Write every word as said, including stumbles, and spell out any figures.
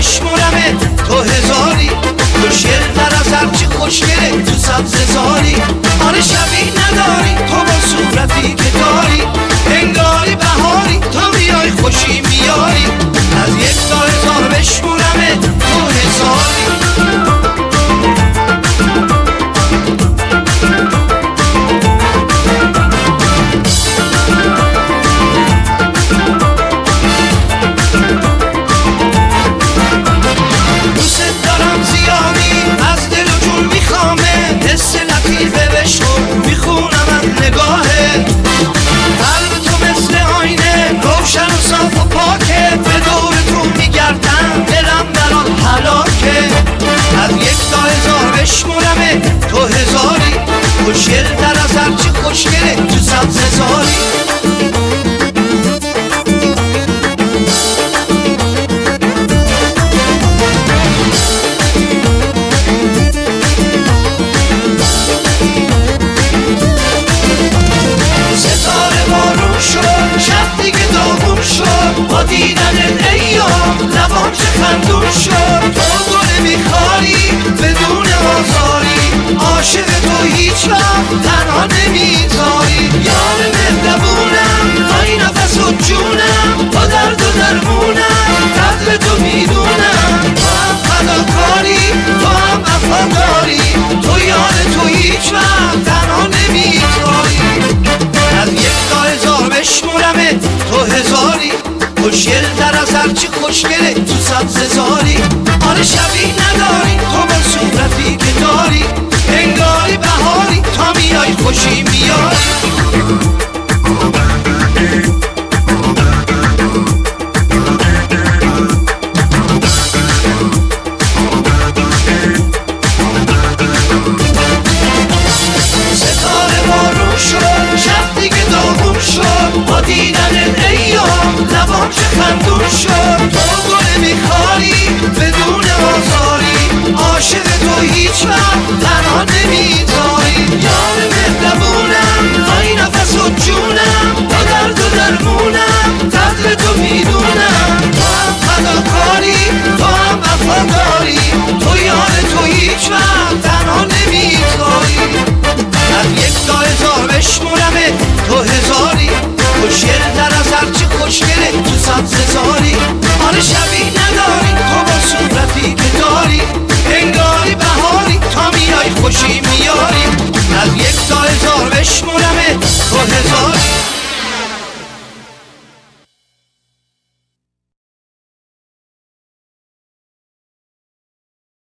بشمرمت تو هزاری، خوشگل‌تر از هرچی خوشگله تو سبزه‌زاری. آره شبیه نداری تو با صورتی که داری، انگاری بهاری تو میای خوشی میاری. از یک تا هزار بشمرمت تو هزاری. بشمرمت تو هزاری، خوشگل‌تر از هرچی خوشگله تو سبزه‌زاری. ستاره بارون شد شب دیگه داغون شد، با دیدنت ایام لبام چه خندون شد. تو گل میخواری بدون آزاری، عاشق تو هیچ وقت تنها نمیذاری. یار مهربونم تای نفس و جونم، با درد و درمونم قدر تو میدونم. تو هم فداکاری تو هم وفاداری، تو یار تو هیچ وقت تنها نمیذاری. از یک تا هزار بشمرمت تو هزاری، خوشگل‌تر از هرچی خوشگله تو سبزه‌زاری. آره شبیه نداری تو با صورتی که داری، انگاری بهاری تا میای خوشی میاری.